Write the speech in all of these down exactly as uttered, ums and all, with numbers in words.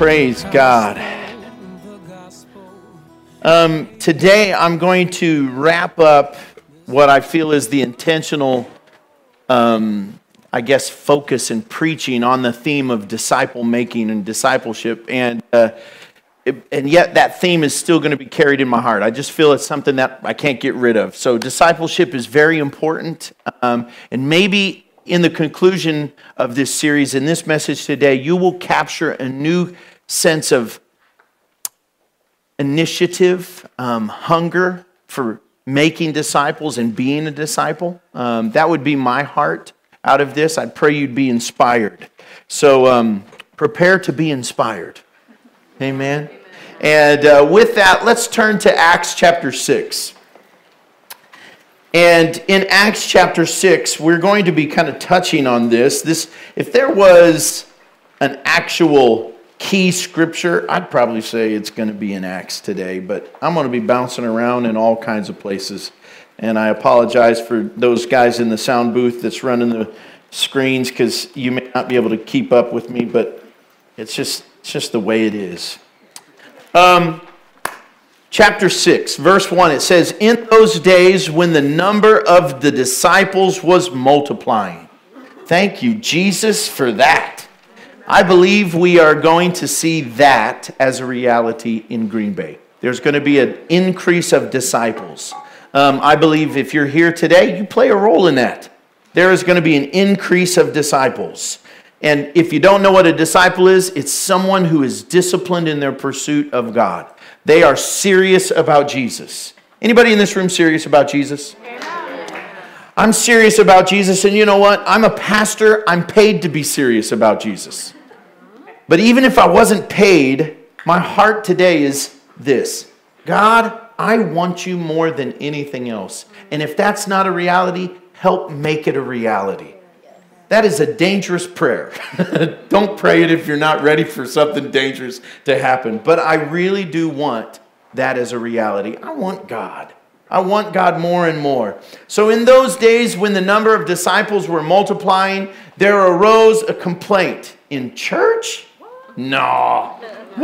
Praise God. Um, today I'm going to wrap up what I feel is the intentional, um, I guess, focus and preaching on the theme of disciple making and discipleship. And uh, it, and yet that theme is still going to be carried in my heart. I just feel it's something that I can't get rid of. So discipleship is very important. Um, and maybe in the conclusion of this series, in this message today, you will capture a new sense of initiative, um, hunger for making disciples and being a disciple. Um, that would be my heart out of this. I pray you'd be inspired. So um, prepare to be inspired. Amen. And uh, with that, let's turn to Acts chapter six. And in Acts chapter six, we're going to be kind of touching on this. This, if there was an actual key scripture, I'd probably say it's going to be in Acts today, but I'm going to be bouncing around in all kinds of places. And I apologize for those guys in the sound booth that's running the screens, because you may not be able to keep up with me, but it's just it's just the way it is. Um, chapter six, verse one, it says, "In those days when the number of the disciples was multiplying." Thank you, Jesus, for that. I believe we are going to see that as a reality in Green Bay. There's going to be an increase of disciples. Um, I believe if you're here today, you play a role in that. There is going to be an increase of disciples. And if you don't know what a disciple is, it's someone who is disciplined in their pursuit of God. They are serious about Jesus. Anybody in this room serious about Jesus? I'm serious about Jesus, and you know what? I'm a pastor. I'm paid to be serious about Jesus. But even if I wasn't paid, my heart today is this: God, I want you more than anything else. And if that's not a reality, help make it a reality. That is a dangerous prayer. Don't pray it if you're not ready for something dangerous to happen. But I really do want that as a reality. I want God. I want God more and more. So in those days when the number of disciples were multiplying, there arose a complaint. In church? No.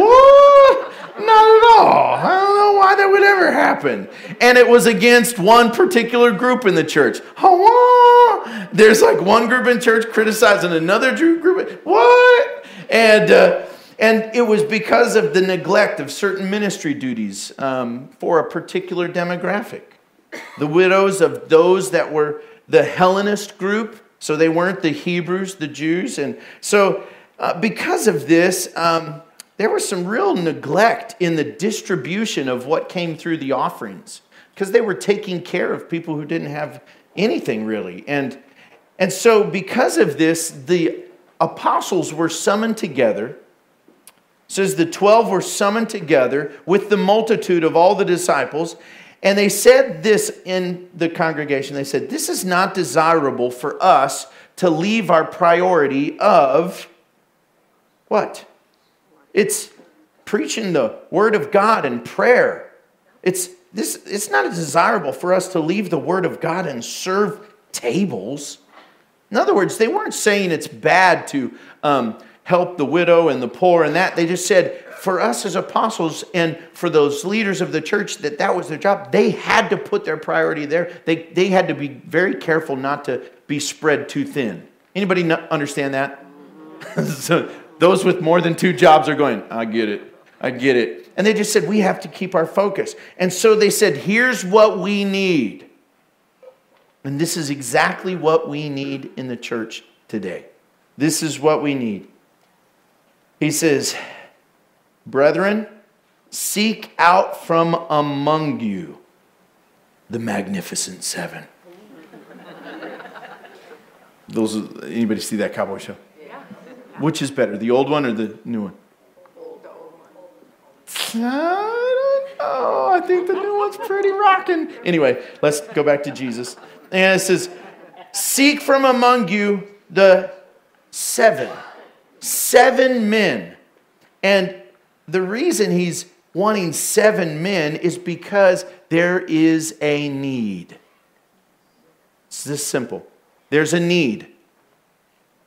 What? Not at all. I don't know why that would ever happen. And it was against one particular group in the church. Oh, there's like one group in church criticizing another group. What? And uh, and it was because of the neglect of certain ministry duties um, for a particular demographic. The widows of those that were the Hellenist group, so they weren't the Hebrews, the Jews. And so uh, because of this, um, there was some real neglect in the distribution of what came through the offerings, because they were taking care of people who didn't have anything really. And, and so because of this, the apostles were summoned together. It says the twelve were summoned together with the multitude of all the disciples, and they said this in the congregation. They said, "This is not desirable for us to leave our priority of," what? It's preaching the word of God and prayer. It's this. It's not desirable for us to leave the word of God and serve tables. In other words, they weren't saying it's bad to um, help the widow and the poor and that. They just said, for us as apostles and for those leaders of the church, that that was their job. They had to put their priority there. They, they had to be very careful not to be spread too thin. Anybody not understand that? So those with more than two jobs are going, I get it. I get it. And they just said, we have to keep our focus. And so they said, here's what we need. And this is exactly what we need in the church today. This is what we need. He says, brethren, seek out from among you the magnificent seven. Those, anybody see that cowboy show? Yeah. Which is better, the old one or the new one? I don't know. I think the new one's pretty rocking. Anyway, let's go back to Jesus. And it says, seek from among you the seven. Seven men. And the reason he's wanting seven men is because there is a need. It's this simple. There's a need.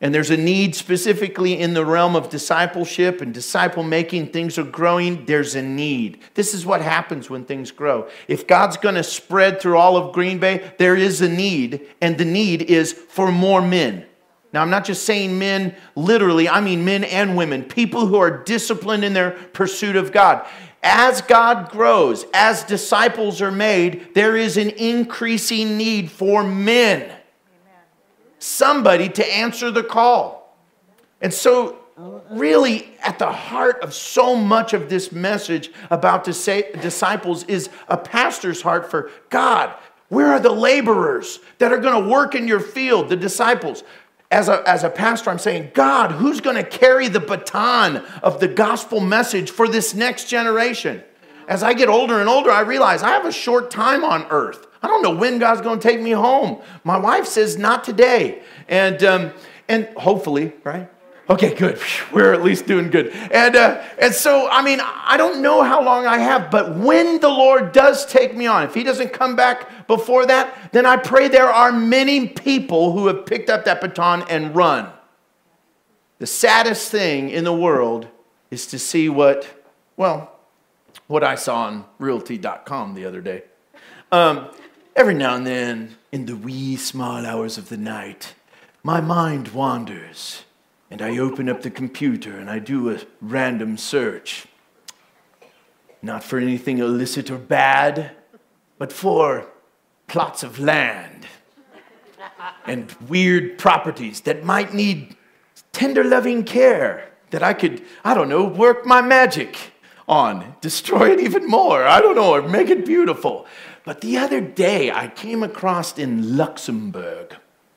And there's a need specifically in the realm of discipleship and disciple making. Things are growing. There's a need. This is what happens when things grow. If God's going to spread through all of Green Bay, there is a need. And the need is for more men. Now, I'm not just saying men literally. I mean men and women. People who are disciplined in their pursuit of God. As God grows, as disciples are made, there is an increasing need for men. Somebody to answer the call. And so really at the heart of so much of this message about to say disciples is a pastor's heart for God. Where are the laborers that are going to work in your field, the disciples? As a, as a pastor, I'm saying, God, who's going to carry the baton of the gospel message for this next generation? As I get older and older, I realize I have a short time on earth. I don't know when God's going to take me home. My wife says not today. And um, and hopefully, right? Okay, good. We're at least doing good. And uh, and so, I mean, I don't know how long I have, but when the Lord does take me on, if he doesn't come back before that, then I pray there are many people who have picked up that baton and run. The saddest thing in the world is to see what, well, what I saw on realty dot com the other day. Um, every now and then, in the wee small hours of the night, my mind wanders. And I open up the computer and I do a random search. Not for anything illicit or bad, but for plots of land and weird properties that might need tender loving care that I could, I don't know, work my magic on, destroy it even more, I don't know, or make it beautiful. But the other day I came across in Luxembourg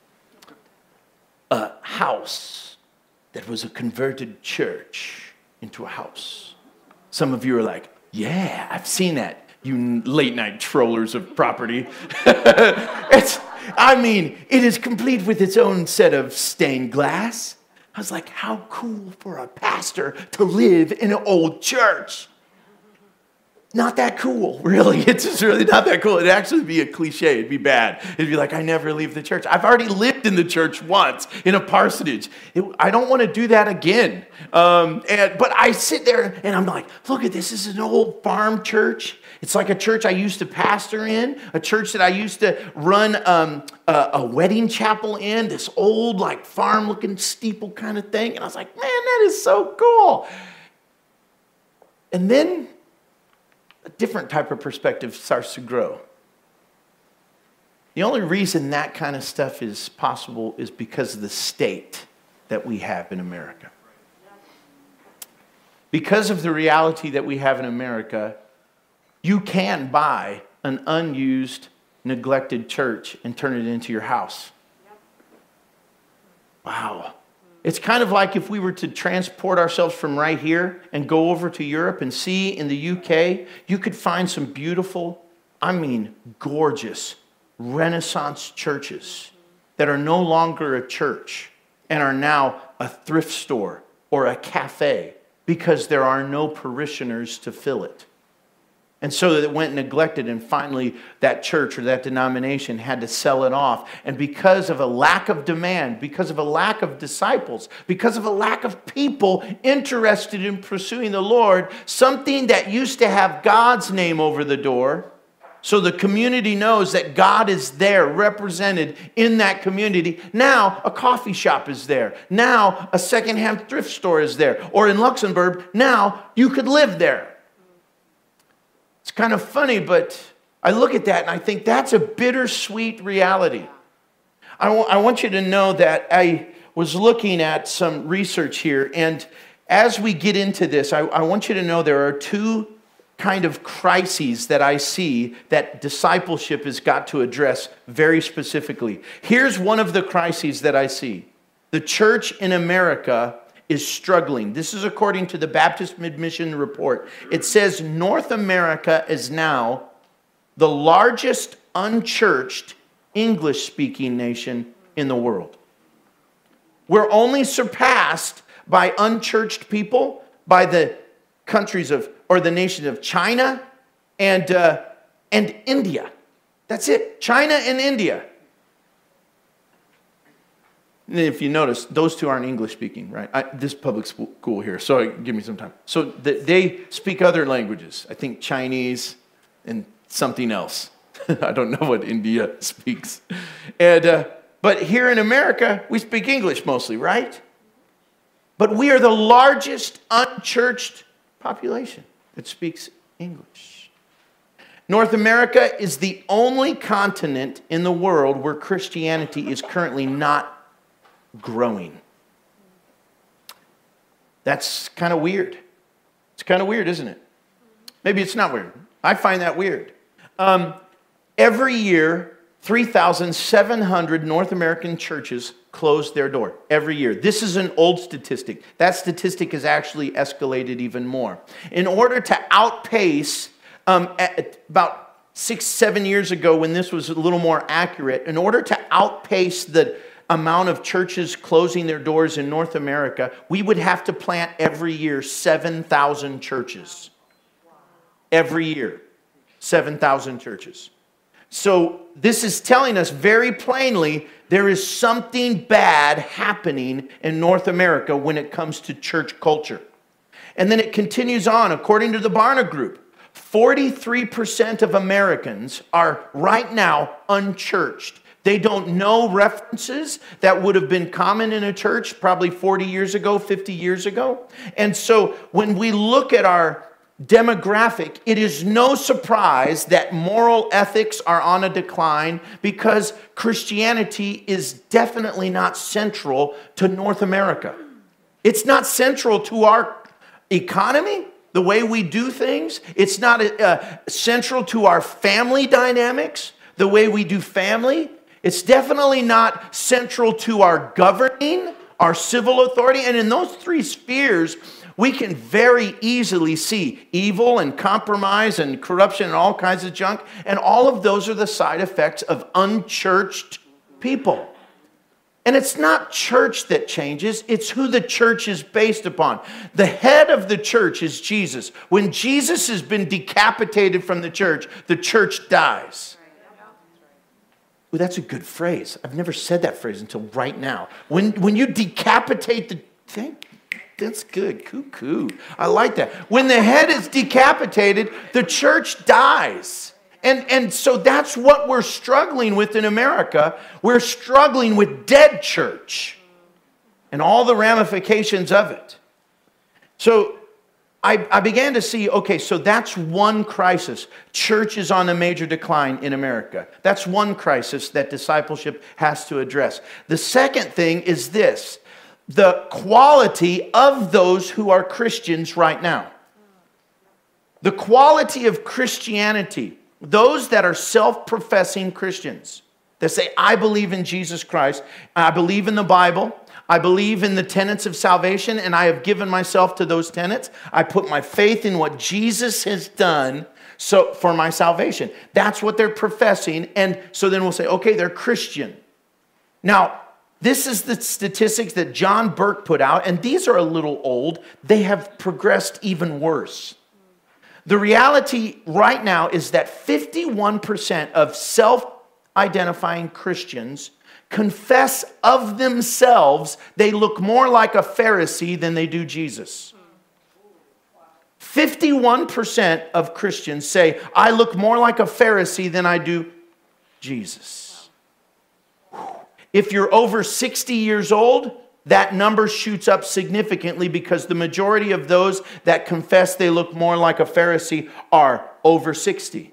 a house that was a converted church into a house. Some of you are like, yeah, I've seen that, you late night trollers of property. It's, I mean, it is complete with its own set of stained glass. I was like, how cool for a pastor to live in an old church. Not that cool, really. It's just really not that cool. It'd actually be a cliche. It'd be bad. It'd be like, I never leave the church. I've already lived in the church once in a parsonage. It, I don't want to do that again. Um, and, but I sit there and I'm like, look at this. This is an old farm church. It's like a church I used to pastor in, a church that I used to run um, a, a wedding chapel in, this old like farm-looking steeple kind of thing. And I was like, man, that is so cool. And then a different type of perspective starts to grow. The only reason that kind of stuff is possible is because of the state that we have in America. Because of the reality that we have in America, you can buy an unused, neglected church and turn it into your house. Wow. It's kind of like if we were to transport ourselves from right here and go over to Europe and see in the U K, you could find some beautiful, I mean gorgeous, Renaissance churches that are no longer a church and are now a thrift store or a cafe because there are no parishioners to fill it. And so it went neglected, and finally that church or that denomination had to sell it off. And because of a lack of demand, because of a lack of disciples, because of a lack of people interested in pursuing the Lord, something that used to have God's name over the door, so the community knows that God is there represented in that community. Now a coffee shop is there. Now a secondhand thrift store is there. Or in Luxembourg, now you could live there. It's kind of funny, but I look at that and I think that's a bittersweet reality. I, w- I want you to know that I was looking at some research here, and as we get into this, I, I want you to know there are two kind of crises that I see that discipleship has got to address very specifically. Here's one of the crises that I see. The church in America is struggling. This is according to the Baptist Mid-Mission Report. It says North America is now the largest unchurched English-speaking nation in the world. We're only surpassed by unchurched people by the countries of, or the nations of China and, uh, and India. That's it. China and India. And if you notice, those two aren't English speaking, right? I, this public school here, so give me some time. So the, they speak other languages. I think Chinese and something else. I don't know what India speaks. And uh, but here in America, we speak English mostly, right? But we are the largest unchurched population that speaks English. North America is the only continent in the world where Christianity is currently not growing. That's kind of weird. It's kind of weird, isn't it? Maybe it's not weird. I find that weird. Um, every year, three thousand seven hundred North American churches close their door. Every year. This is an old statistic. That statistic has actually escalated even more. In order to outpace, um, at about six, seven years ago when this was a little more accurate, in order to outpace the amount of churches closing their doors in North America, we would have to plant every year seven thousand churches. Every year, seven thousand churches. So this is telling us very plainly there is something bad happening in North America when it comes to church culture. And then it continues on. According to the Barna Group, forty-three percent of Americans are right now unchurched. They don't know references that would have been common in a church probably forty years ago, fifty years ago. And so when we look at our demographic, it is no surprise that moral ethics are on a decline because Christianity is definitely not central to North America. It's not central to our economy, the way we do things. It's not uh, central to our family dynamics, the way we do family. It's definitely not central to our governing, our civil authority. And in those three spheres, we can very easily see evil and compromise and corruption and all kinds of junk. And all of those are the side effects of unchurched people. And it's not church that changes, it's who the church is based upon. The head of the church is Jesus. When Jesus has been decapitated from the church, the church dies. Ooh, that's a good phrase. I've never said that phrase until right now. When, when you decapitate the thing, that's good. Cuckoo. I like that. When the head is decapitated, the church dies. And, and so that's what we're struggling with in America. We're struggling with dead church and all the ramifications of it. So I, I began to see, okay, so that's one crisis. Church is on a major decline in America. That's one crisis that discipleship has to address. The second thing is this: the quality of those who are Christians right now. The quality of Christianity. Those that are self-professing Christians that say, I believe in Jesus Christ, I believe in the Bible, I believe in the tenets of salvation, and I have given myself to those tenets. I put my faith in what Jesus has done so for my salvation. That's what they're professing. And so then we'll say, okay, they're Christian. Now, this is the statistics that John Burke put out, and these are a little old. They have progressed even worse. The reality right now is that fifty-one percent of self-identifying Christians confess of themselves they look more like a Pharisee than they do Jesus. fifty-one percent of Christians say, I look more like a Pharisee than I do Jesus. If you're over sixty years old, that number shoots up significantly because the majority of those that confess they look more like a Pharisee are over sixty.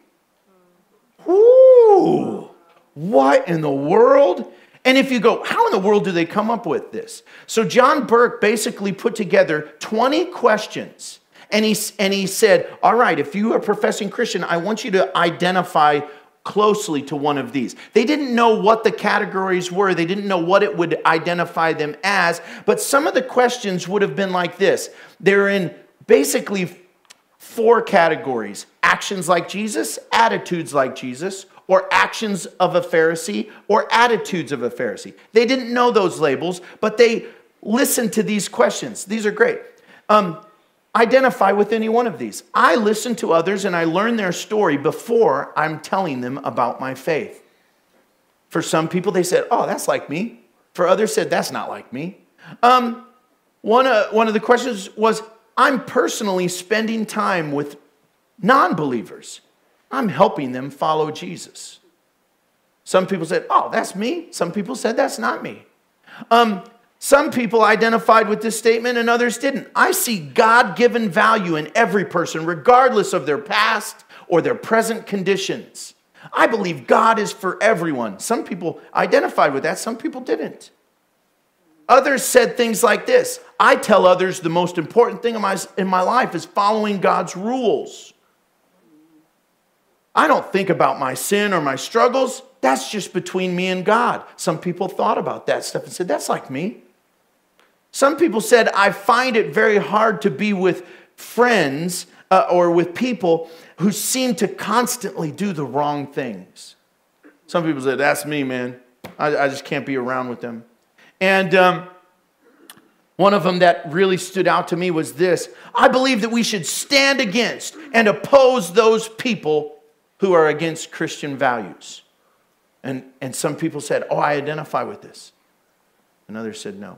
Ooh, what in the world? And if you go, how in the world do they come up with this? So John Burke basically put together twenty questions. And he, and he said, all right, if you are a professing Christian, I want you to identify closely to one of these. They didn't know what the categories were. They didn't know what it would identify them as. But some of the questions would have been like this. They're in basically four categories. Actions like Jesus, attitudes like Jesus, or actions of a Pharisee, or attitudes of a Pharisee. They didn't know those labels, but they listened to these questions. These are great. Um, Identify with any one of these. I listen to others and I learn their story before I'm telling them about my faith. For some people, they said, oh, that's like me. For others said, that's not like me. Um, one, uh, one of the questions was, I'm personally spending time with non-believers. I'm helping them follow Jesus. Some people said, oh, that's me. Some people said, that's not me. Um, some people identified with this statement and others didn't. I see God-given value in every person, regardless of their past or their present conditions. I believe God is for everyone. Some people identified with that. Some people didn't. Others said things like this. I tell others the most important thing in my, in my life is following God's rules. I don't think about my sin or my struggles. That's just between me and God. Some people thought about that stuff and said, that's like me. Some people said, I find it very hard to be with friends uh, or with people who seem to constantly do the wrong things. Some people said, that's me, man. I, I just can't be around with them. And um, one of them that really stood out to me was this. I believe that we should stand against and oppose those people who are against Christian values. And, and some people said, oh, I identify with this. And others said, no.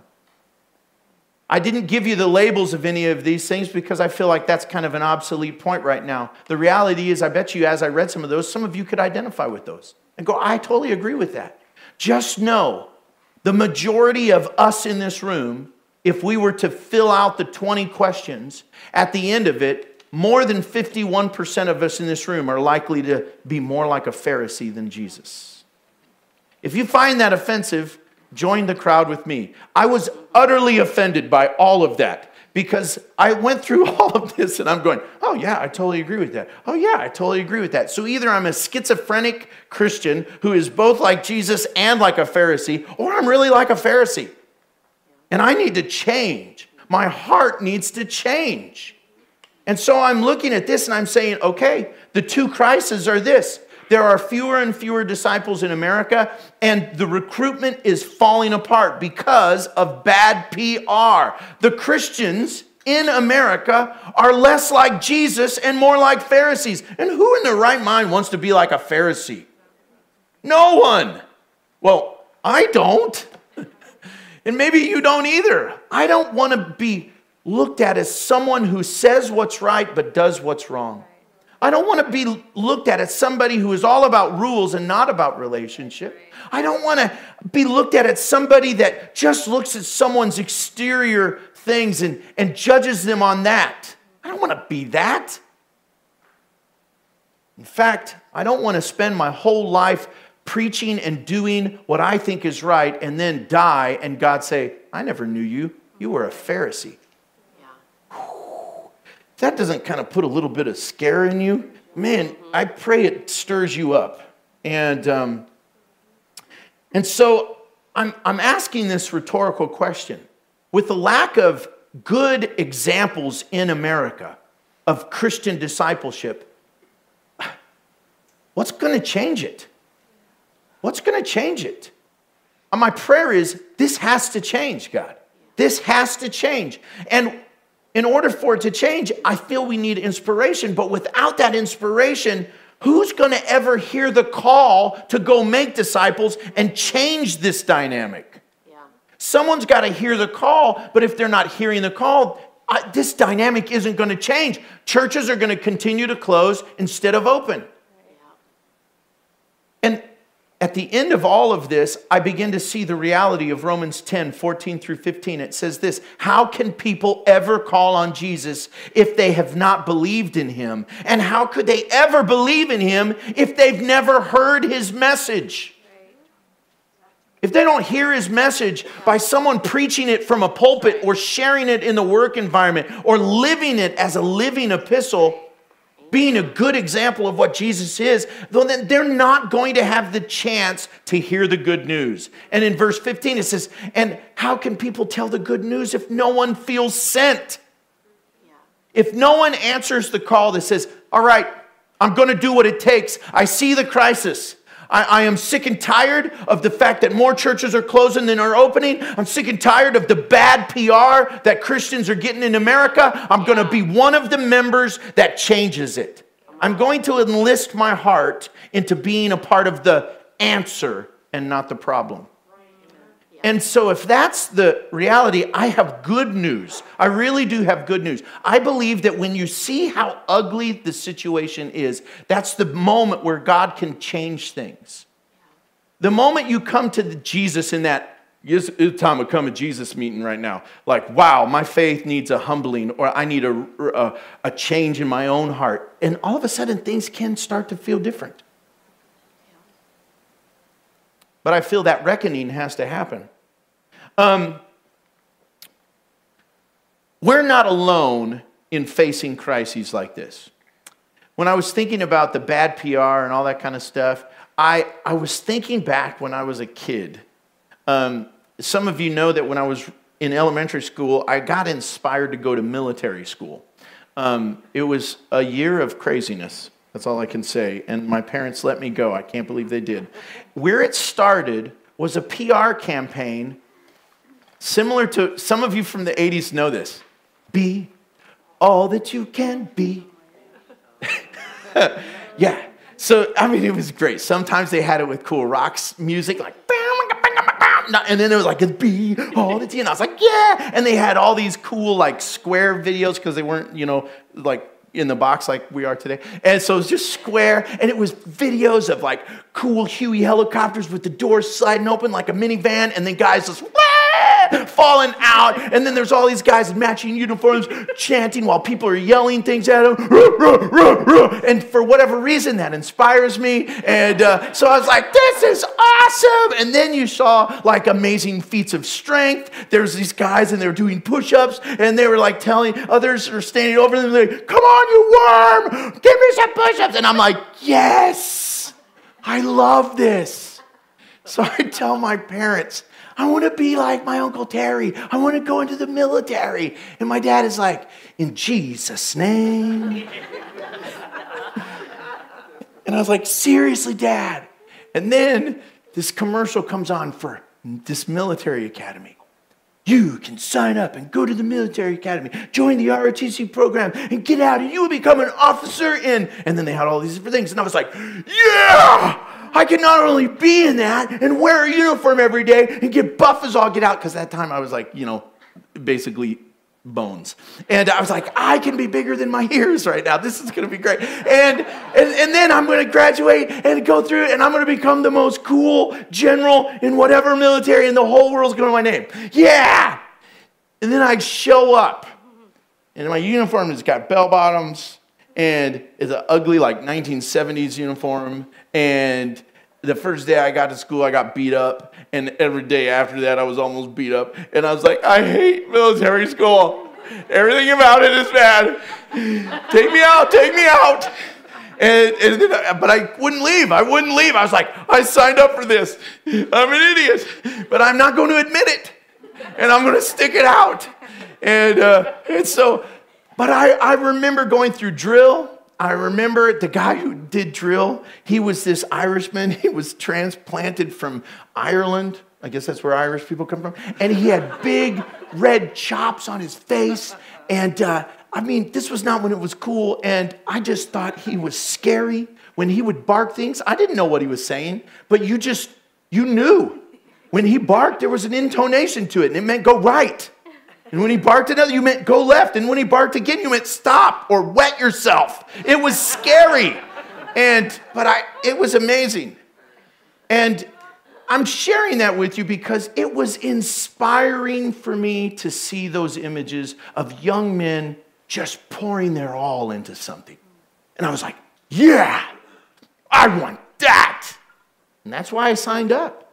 I didn't give you the labels of any of these things because I feel like that's kind of an obsolete point right now. The reality is, I bet you as I read some of those, some of you could identify with those and go, I totally agree with that. Just know the majority of us in this room, if we were to fill out the twenty questions, at the end of it, more than fifty-one percent of us in this room are likely to be more like a Pharisee than Jesus. If you find that offensive, join the crowd with me. I was utterly offended by all of that because I went through all of this and I'm going, oh yeah, I totally agree with that. Oh yeah, I totally agree with that. So either I'm a schizophrenic Christian who is both like Jesus and like a Pharisee, or I'm really like a Pharisee. And I need to change. My heart needs to change. And so I'm looking at this and I'm saying, okay, the two crises are this. There are fewer and fewer disciples in America, and the recruitment is falling apart because of bad P R. The Christians in America are less like Jesus and more like Pharisees. And who in their right mind wants to be like a Pharisee? No one. Well, I don't. And maybe you don't either. I don't want to be looked at as someone who says what's right but does what's wrong. I don't want to be looked at as somebody who is all about rules and not about relationship. I don't want to be looked at as somebody that just looks at someone's exterior things and, and judges them on that. I don't want to be that. In fact, I don't want to spend my whole life preaching and doing what I think is right and then die and God say, I never knew you. You were a Pharisee. That doesn't kind of put a little bit of scare in you? Man, mm-hmm. I pray it stirs you up. And um, and so I'm, I'm asking this rhetorical question. With the lack of good examples in America of Christian discipleship, what's going to change it? What's going to change it? And my prayer is, this has to change, God. This has to change. And in order for it to change, I feel we need inspiration. But without that inspiration, who's going to ever hear the call to go make disciples and change this dynamic? Yeah. Someone's got to hear the call, but if they're not hearing the call, I, this dynamic isn't going to change. Churches are going to continue to close instead of open. Yeah. And at the end of all of this, I begin to see the reality of Romans ten, fourteen through fifteen. It says this, how can people ever call on Jesus if they have not believed in him? And how could they ever believe in him if they've never heard his message? If they don't hear his message by someone preaching it from a pulpit or sharing it in the work environment or living it as a living epistle, being a good example of what Jesus is, then they're not going to have the chance to hear the good news. And in verse fifteen, it says, and how can people tell the good news if no one feels sent? Yeah. If no one answers the call that says, all right, I'm going to do what it takes. I see the crisis. I, I am sick and tired of the fact that more churches are closing than are opening. I'm sick and tired of the bad P R that Christians are getting in America. I'm going to be one of the members that changes it. I'm going to enlist my heart into being a part of the answer and not the problem. And so if that's the reality, I have good news. I really do have good news. I believe that when you see how ugly the situation is, that's the moment where God can change things. The moment you come to the Jesus in that, yes, it's time to come to Jesus meeting right now. Like, wow, my faith needs a humbling, or I need a, a, a change in my own heart. And all of a sudden, things can start to feel different. But I feel that reckoning has to happen. Um, we're not alone in facing crises like this. When I was thinking about the bad P R and all that kind of stuff, I, I was thinking back when I was a kid. Um, some of you know that when I was in elementary school, I got inspired to go to military school. Um, it was a year of craziness. That's all I can say. And my parents let me go. I can't believe they did. Where it started was a P R campaign similar to, some of you from the eighties know this. Be all that you can be. Yeah. So, I mean, it was great. Sometimes they had it with cool rock music, like, and then it was like, be all that you, and I was like, yeah. And they had all these cool, like, square videos because they weren't, you know, like, in the box like we are today. And so it was just square, and it was videos of like cool Huey helicopters with the doors sliding open like a minivan, and then guys just wah, falling out, and then there's all these guys in matching uniforms chanting while people are yelling things at them. Ruh, ruh, ruh, ruh. And for whatever reason, that inspires me. And uh, so I was like, this is awesome. And then you saw like amazing feats of strength. There's these guys, and they were doing push-ups, and they were like telling others who are standing over them, like, come on, you worm, give me some push-ups. And I'm like, yes, I love this. So I tell my parents, I want to be like my Uncle Terry. I want to go into the military. And my dad is like, in Jesus' name. And I was like, seriously, Dad? And then this commercial comes on for this military academy. You can sign up and go to the military academy, join the R O T C program, and get out, and you will become an officer in. And then they had all these different things. And I was like, yeah! I can not only be in that and wear a uniform every day and get buff as all get out, because at that time I was like, you know, basically bones. And I was like, I can be bigger than my ears right now. This is going to be great. And, and and then I'm going to graduate and go through it, and I'm going to become the most cool general in whatever military, and the whole world's going to know my name. Yeah! And then I show up, and my uniform has got bell bottoms, and it's an ugly like nineteen seventies uniform. And the first day I got to school, I got beat up. And every day after that, I was almost beat up. And I was like, I hate military school. Everything about it is bad. Take me out, take me out. And, and then I, but I wouldn't leave. I wouldn't leave. I was like, I signed up for this. I'm an idiot. But I'm not going to admit it. And I'm going to stick it out. And, uh, and so, but I, I remember going through drill. I remember the guy who did drill, he was this Irishman. He was transplanted from Ireland. I guess that's where Irish people come from. And he had big red chops on his face. And uh, I mean, this was not when it was cool. And I just thought he was scary. When he would bark things, I didn't know what he was saying. But you just, you knew. When he barked, there was an intonation to it. And it meant go right. And when he barked another, you meant go left. And when he barked again, you meant stop or wet yourself. It was scary. And, but I, it was amazing. And I'm sharing that with you because it was inspiring for me to see those images of young men just pouring their all into something. And I was like, yeah, I want that. And that's why I signed up.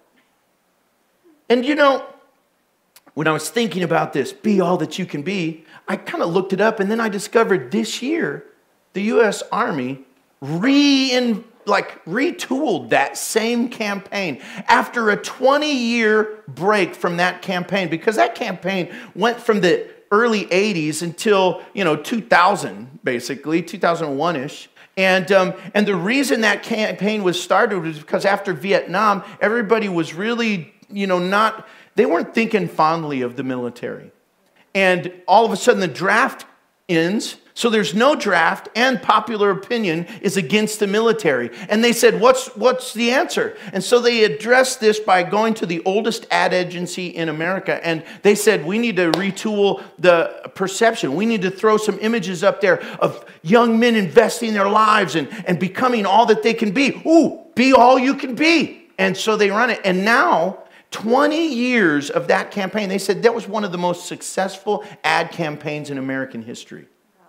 And you know, when I was thinking about this, be all that you can be, I kind of looked it up, and then I discovered this year, the U S Army re like retooled that same campaign after a twenty-year break from that campaign, because that campaign went from the early eighties until, you know, two thousand, basically, two thousand one-ish. And, um, and the reason that campaign was started was because after Vietnam, everybody was really, you know, not... They weren't thinking fondly of the military. And all of a sudden the draft ends, So there's no draft, and popular opinion is against the military. And they said, what's, what's the answer? And so they addressed this by going to the oldest ad agency in America. And they said, we need to retool the perception. We need to throw some images up there of young men investing their lives and, and becoming all that they can be. Ooh, be all you can be. And so they run it. And now, twenty years of that campaign, they said that was one of the most successful ad campaigns in American history.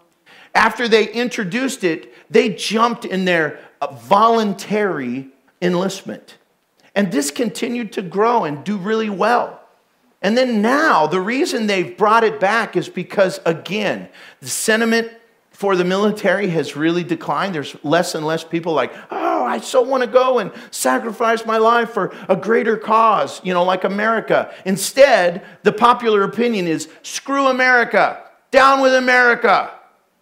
After they introduced it, they jumped in their voluntary enlistment. And this continued to grow and do really well. And then now, the reason they've brought it back is because, again, the sentiment for the military has really declined. There's less and less people like, oh, I so want to go and sacrifice my life for a greater cause, you know, like America. Instead, the popular opinion is, screw America, down with America.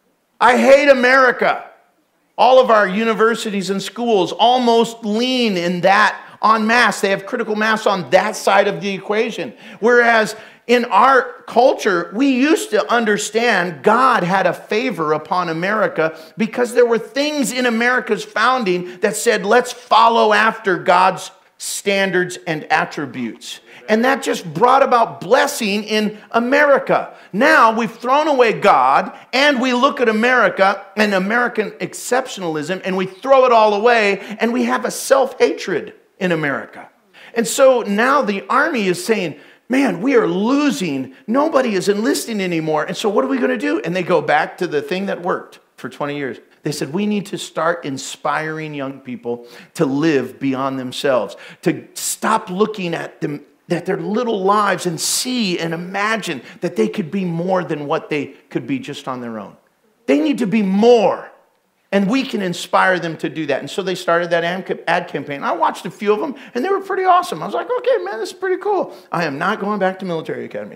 I hate America. All of our universities and schools almost lean in that en masse. They have critical mass on that side of the equation. Whereas in our culture, we used to understand God had a favor upon America because there were things in America's founding that said, let's follow after God's standards and attributes. And that just brought about blessing in America. Now we've thrown away God and we look at America and American exceptionalism and we throw it all away and we have a self-hatred in America. And so now the army is saying, man, we are losing. Nobody is enlisting anymore. And so what are we going to do? And they go back to the thing that worked for twenty years. They said, we need to start inspiring young people to live beyond themselves, to stop looking at them, at their little lives and see and imagine that they could be more than what they could be just on their own. They need to be more. And we can inspire them to do that. And so they started that ad campaign. I watched a few of them, and they were pretty awesome. I was like, okay, man, this is pretty cool. I am not going back to military academy.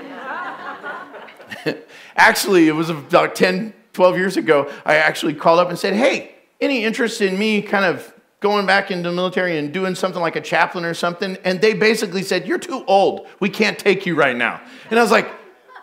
Actually, it was about ten, twelve years ago, I actually called up and said, hey, any interest in me kind of going back into the military and doing something like a chaplain or something? And they basically said, you're too old. We can't take you right now. And I was like,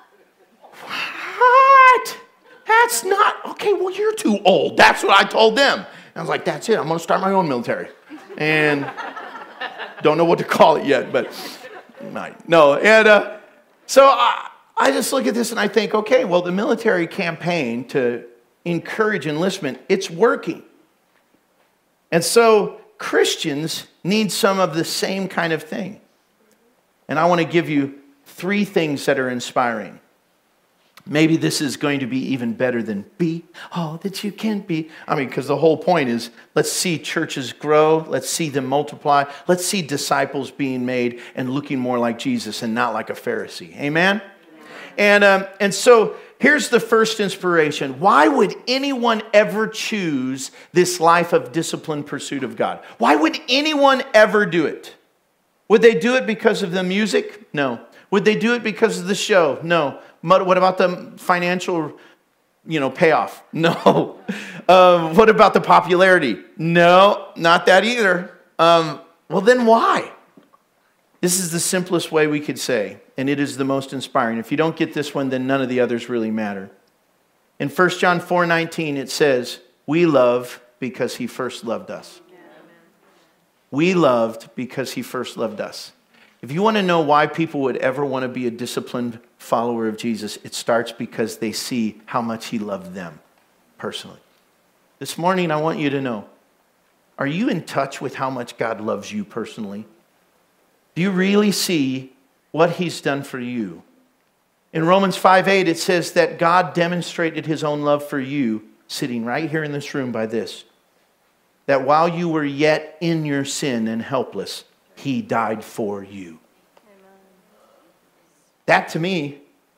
what? That's not, okay, well, you're too old. That's what I told them. And I was like, that's it. I'm going to start my own military. And don't know what to call it yet, but might. No, and uh, so I, I just look at this and I think, okay, well, the military campaign to encourage enlistment, it's working. And so Christians need some of the same kind of thing. And I want to give you three things that are inspiring. Maybe this is going to be even better than be all that you can be. I mean, because the whole point is, let's see churches grow. Let's see them multiply. Let's see disciples being made and looking more like Jesus and not like a Pharisee. Amen? And, um, and so here's the first inspiration. Why would anyone ever choose this life of disciplined pursuit of God? Why would anyone ever do it? Would they do it because of the music? No. Would they do it because of the show? No. What about the financial, you know, payoff? No. Um, what about the popularity? No, not that either. Um, well, then why? This is the simplest way we could say, and it is the most inspiring. If you don't get this one, then none of the others really matter. In First John four nineteen, it says, we love because he first loved us. We loved because he first loved us. If you want to know why people would ever want to be a disciplined follower of Jesus, it starts because they see how much he loved them personally. This morning, I want you to know, are you in touch with how much God loves you personally? Do you really see what he's done for you? In Romans five eight, it says that God demonstrated his own love for you, sitting right here in this room by this, that while you were yet in your sin and helpless, he died for you. Amen. That to me,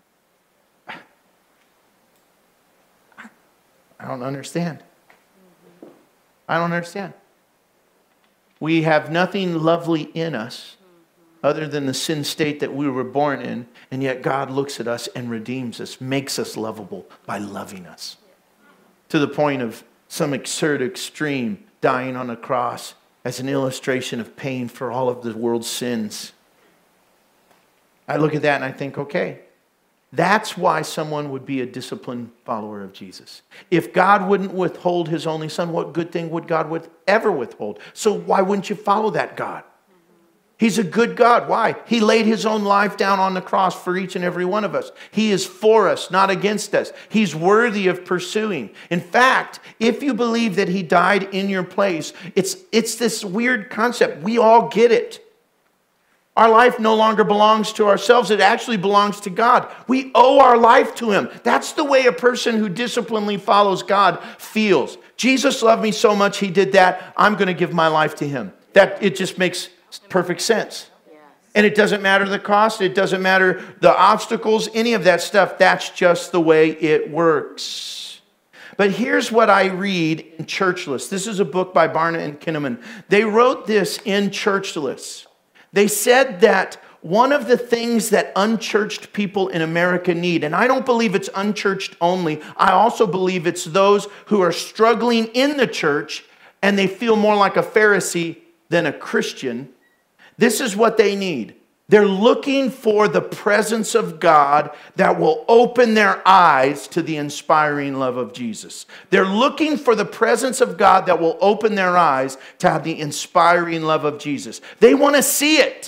I don't understand. I don't understand. We have nothing lovely in us other than the sin state that we were born in, and yet God looks at us and redeems us, makes us lovable by loving us. To the point of some absurd extreme, dying on a cross as an illustration of pain for all of the world's sins. I look at that and I think, okay, That's why someone would be a disciplined follower of Jesus. If God wouldn't withhold his only son, what good thing would God with ever withhold? So why wouldn't you follow that God? He's a good God. Why? He laid his own life down on the cross for each and every one of us. He is for us, not against us. He's worthy of pursuing. In fact, if you believe that he died in your place, it's, it's this weird concept. We all get it. Our life no longer belongs to ourselves. It actually belongs to God. We owe our life to him. That's the way a person who disciplinedly follows God feels. Jesus loved me so much, he did that. I'm going to give my life to him. That it just makes perfect sense. And it doesn't matter the cost. It doesn't matter the obstacles, any of that stuff. That's just the way it works. But here's what I read in Churchless. This is a book by Barna and Kinnaman. They wrote this in Churchless. They said that one of the things that unchurched people in America need, and I don't believe it's unchurched only, I also believe it's those who are struggling in the church and they feel more like a Pharisee than a Christian. This is what they need. They're looking for the presence of God that will open their eyes to the inspiring love of Jesus. They're looking for the presence of God that will open their eyes to have the inspiring love of Jesus. They want to see it.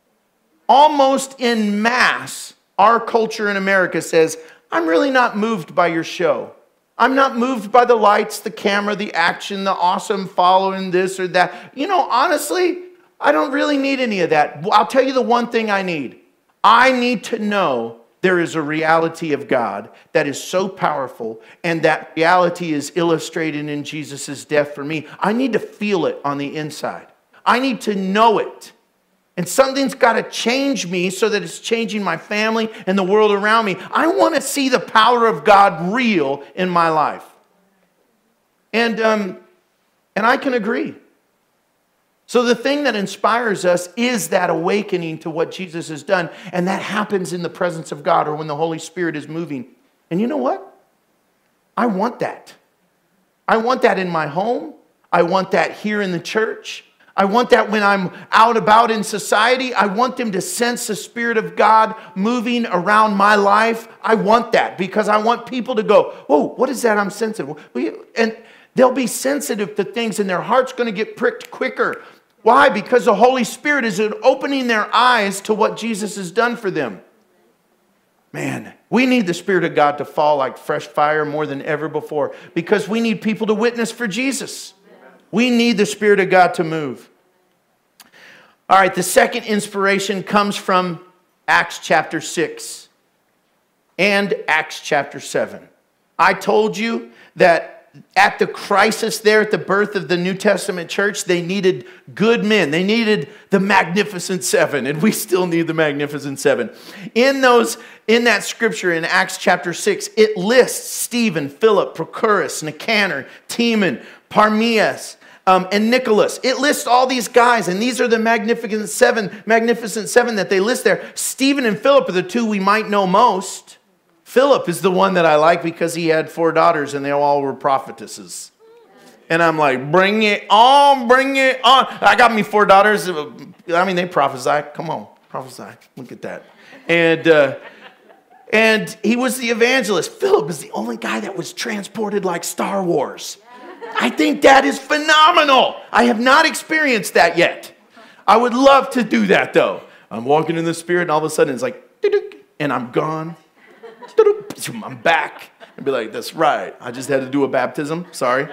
Almost in mass, our culture in America says, I'm really not moved by your show. I'm not moved by the lights, the camera, the action, the awesome following this or that. You know, honestly, I don't really need any of that. I'll tell you the one thing I need. I need to know there is a reality of God that is so powerful, and that reality is illustrated in Jesus' death for me. I need to feel it on the inside. I need to know it. And something's got to change me so that it's changing my family and the world around me. I want to see the power of God real in my life. And, um, and I can agree. So the thing that inspires us is that awakening to what Jesus has done. And that happens in the presence of God or when the Holy Spirit is moving. And you know what? I want that. I want that in my home. I want that here in the church. I want that when I'm out about in society. I want them to sense the Spirit of God moving around my life. I want that because I want people to go, oh, what is that I'm sensing? And they'll be sensitive to things and their heart's going to get pricked quicker. Why? Because the Holy Spirit is opening their eyes to what Jesus has done for them. Man, we need the Spirit of God to fall like fresh fire more than ever before because we need people to witness for Jesus. We need the Spirit of God to move. All right, the second inspiration comes from Acts chapter six and Acts chapter seven. I told you that at the crisis there, at the birth of the New Testament church, they needed good men. They needed the Magnificent Seven, and we still need the Magnificent Seven. In those, in that scripture in Acts chapter six, it lists Stephen, Philip, Prochorus, Nicanor, Timon, Parmenas, um, and Nicholas. It lists all these guys, and these are the Magnificent Seven, Magnificent Seven that they list there. Stephen and Philip are the two we might know most. Philip is the one that I like because he had four daughters and they all were prophetesses. And I'm like, bring it on, bring it on. I got me four daughters. I mean, they prophesy. Come on, prophesy. Look at that. And uh, and he was the evangelist. Philip is the only guy that was transported like Star Wars. I think that is phenomenal. I have not experienced that yet. I would love to do that, though. I'm walking in the Spirit, and all of a sudden it's like, and I'm gone. I'm back. And be like, that's right. I just had to do a baptism. Sorry.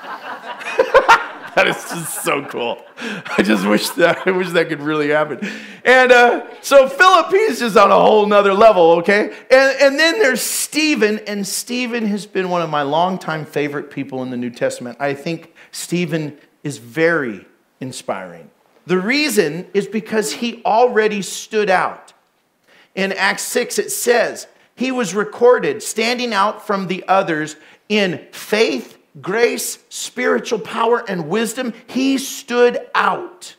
That is just so cool. I just wish that I wish that could really happen. And uh, so Philip, he's just on a whole nother level, okay? And, and then there's Stephen, and Stephen has been one of my longtime favorite people in the New Testament. I think Stephen is very inspiring. The reason is because he already stood out. In Acts six, it says, he was recorded standing out from the others in faith, grace, spiritual power, and wisdom. He stood out.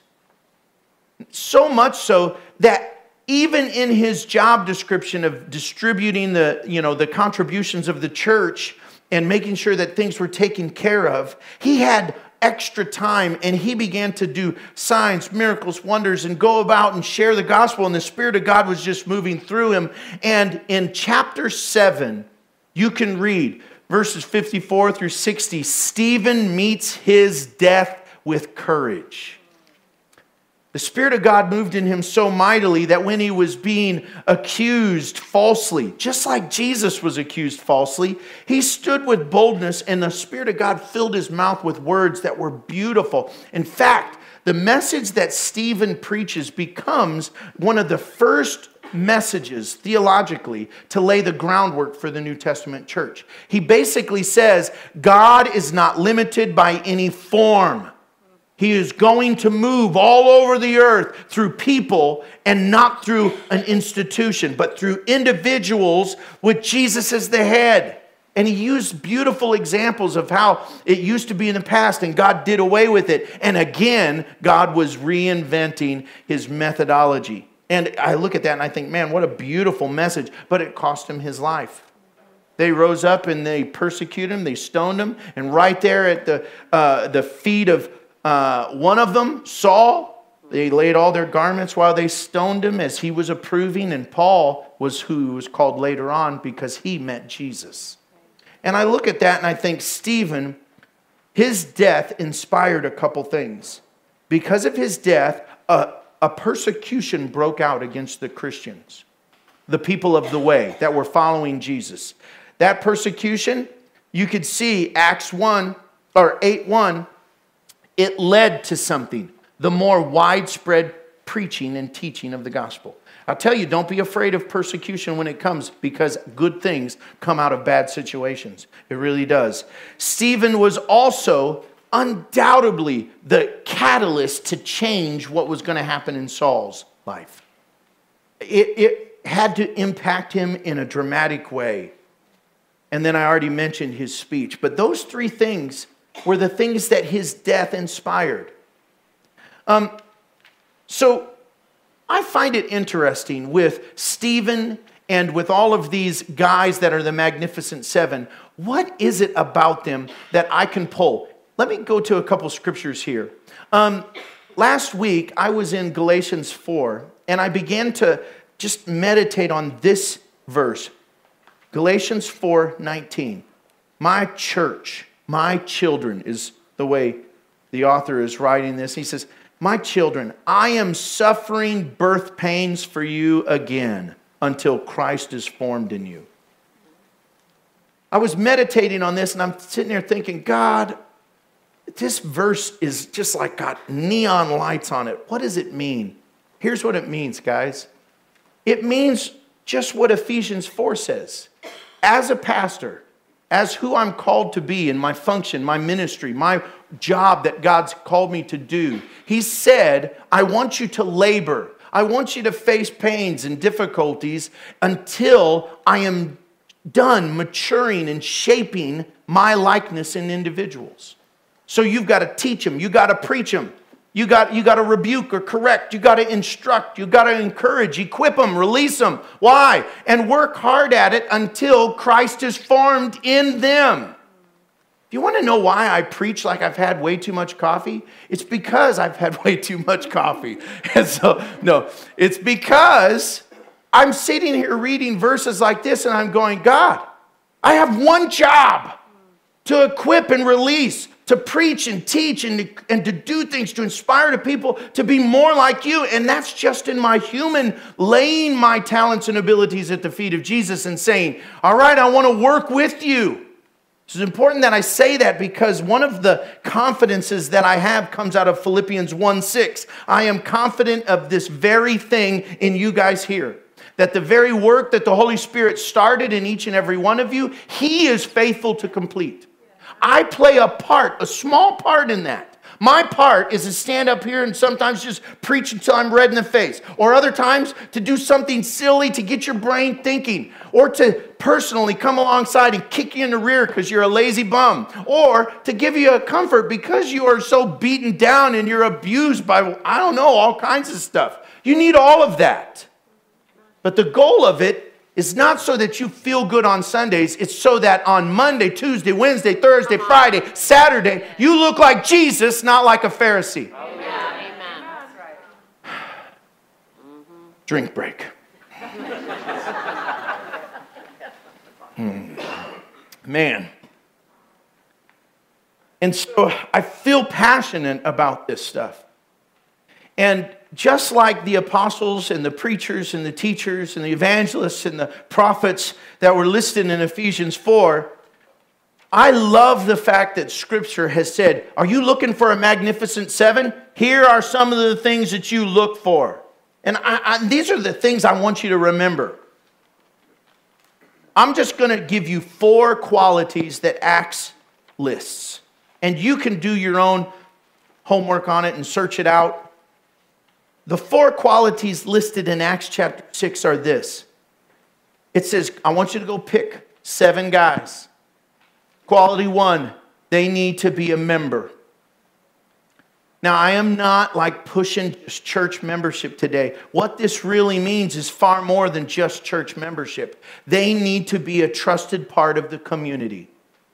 So much so that even in his job description of distributing the, you know, the contributions of the church and making sure that things were taken care of, he had extra time, and he began to do signs, miracles, wonders, and go about and share the gospel, and the Spirit of God was just moving through him. And in chapter seven, you can read verses fifty-four through sixty, Stephen meets his death with courage. The Spirit of God moved in him so mightily that when he was being accused falsely, just like Jesus was accused falsely, he stood with boldness, and the Spirit of God filled his mouth with words that were beautiful. In fact, the message that Stephen preaches becomes one of the first messages theologically to lay the groundwork for the New Testament church. He basically says, God is not limited by any form. He is going to move all over the earth through people and not through an institution, but through individuals with Jesus as the head. And he used beautiful examples of how it used to be in the past and God did away with it. And again, God was reinventing his methodology. And I look at that and I think, man, what a beautiful message, but it cost him his life. They rose up and they persecuted him, they stoned him, and right there at the, uh, the feet of Uh, one of them, Saul, they laid all their garments while they stoned him as he was approving. And Paul was who was called later on because he met Jesus. And I look at that and I think Stephen, his death inspired a couple things. Because of his death, a, a persecution broke out against the Christians, the people of the way that were following Jesus. That persecution, you could see Acts one or eight one. It led to something, the more widespread preaching and teaching of the gospel. I'll tell you, don't be afraid of persecution when it comes, because good things come out of bad situations. It really does. Stephen was also undoubtedly the catalyst to change what was going to happen in Saul's life. It, it had to impact him in a dramatic way. And then I already mentioned his speech. But those three things were the things that his death inspired. Um, so I find it interesting with Stephen and with all of these guys that are the Magnificent Seven. What is it about them that I can pull? Let me go to a couple scriptures here. Um, last week, I was in Galatians four, and I began to just meditate on this verse. Galatians four nineteen. My church, my children is the way the author is writing this. He says, my children, I am suffering birth pains for you again until Christ is formed in you. I was meditating on this and I'm sitting there thinking, God, this verse is just like got neon lights on it. What does it mean? Here's what it means, guys. It means just what Ephesians four says. As a pastor, as who I'm called to be in my function, my ministry, my job that God's called me to do. He said, I want you to labor. I want you to face pains and difficulties until I am done maturing and shaping my likeness in individuals. So you've got to teach them. You got to preach them. You got, you got to rebuke or correct. You got to instruct. You got to encourage, equip them, release them. Why? And work hard at it until Christ is formed in them. Do you want to know why I preach like I've had way too much coffee? It's because I've had way too much coffee. And so, no, it's because I'm sitting here reading verses like this and I'm going, God, I have one job to equip and release, to preach and teach and to, and to do things to inspire the people to be more like you. And that's just in my human, laying my talents and abilities at the feet of Jesus and saying, all right, I want to work with you. It's important that I say that because one of the confidences that I have comes out of Philippians one six. I am confident of this very thing in you guys here. That the very work that the Holy Spirit started in each and every one of you, He is faithful to complete. I play a part, a small part in that. My part is to stand up here and sometimes just preach until I'm red in the face. Or other times to do something silly to get your brain thinking. Or to personally come alongside and kick you in the rear because you're a lazy bum. Or to give you a comfort because you are so beaten down and you're abused by, I don't know, all kinds of stuff. You need all of that. But the goal of it is not so that you feel good on Sundays. It's so that on Monday, Tuesday, Wednesday, Thursday, Friday, Saturday, you look like Jesus, not like a Pharisee. Amen. Drink break. hmm. Man. And so I feel passionate about this stuff. And just like the apostles and the preachers and the teachers and the evangelists and the prophets that were listed in Ephesians four, I love the fact that Scripture has said, are you looking for a magnificent seven? Here are some of the things that you look for. And I, I, these are the things I want you to remember. I'm just going to give you four qualities that Acts lists. And you can do your own homework on it and search it out. The four qualities listed in Acts chapter six are this. It says, I want you to go pick seven guys. Quality one, they need to be a member. Now, I am not like pushing just church membership today. What this really means is far more than just church membership. They need to be a trusted part of the community.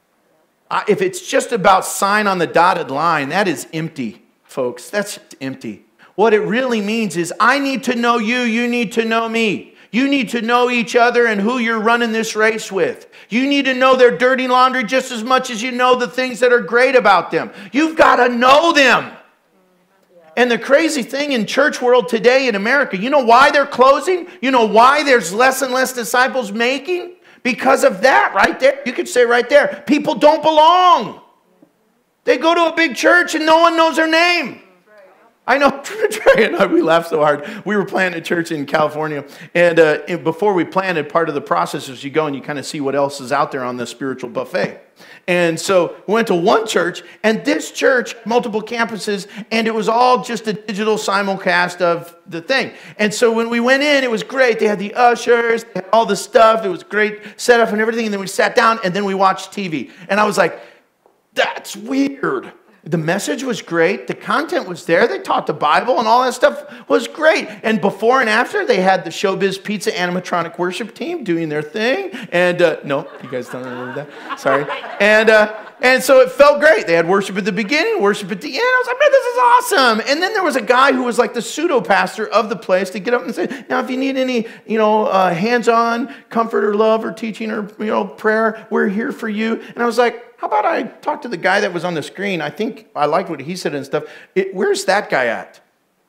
Uh, if it's just about sign on the dotted line, that is empty, folks. That's just empty. What it really means is I need to know you, you need to know me. You need to know each other and who you're running this race with. You need to know their dirty laundry just as much as you know the things that are great about them. You've got to know them. And the crazy thing in church world today in America, you know why they're closing? You know why there's less and less disciples making? Because of that right there. You could say right there, people don't belong. They go to a big church and no one knows their name. I know, Trey and I, we laughed so hard. We were planting a church in California, and uh, before we planted, part of the process is you go and you kind of see what else is out there on the spiritual buffet. And so we went to one church, and this church, multiple campuses, and it was all just a digital simulcast of the thing. And so when we went in, it was great. They had the ushers, they had all the stuff. It was great setup and everything. And then we sat down, and then we watched T V. And I was like, that's weird. The message was great. The content was there. They taught the Bible and all that stuff was great. And before and after, they had the Showbiz Pizza animatronic worship team doing their thing. And uh, no, you guys don't remember that? Sorry. And uh, and so it felt great. They had worship at the beginning, worship at the end. I was like, man, this is awesome. And then there was a guy who was like the pseudo pastor of the place to get up and say, now, if you need any, you know, uh, hands-on comfort or love or teaching or, you know, prayer, we're here for you. And I was like, how about I talk to the guy that was on the screen? I think I liked what he said and stuff. It, where's that guy at?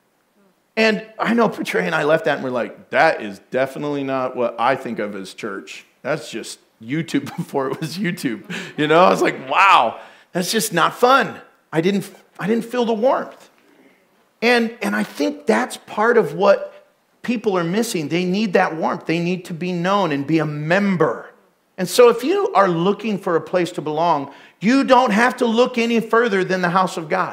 And I know Trey and I left that and we're like, that is definitely not what I think of as church. That's just YouTube before it was YouTube. You know, I was like, wow, that's just not fun. I didn't, I didn't feel the warmth. And, and I think that's part of what people are missing. They need that warmth. They need to be known and be a member. And so if you are looking for a place to belong, you don't have to look any further than the house of God.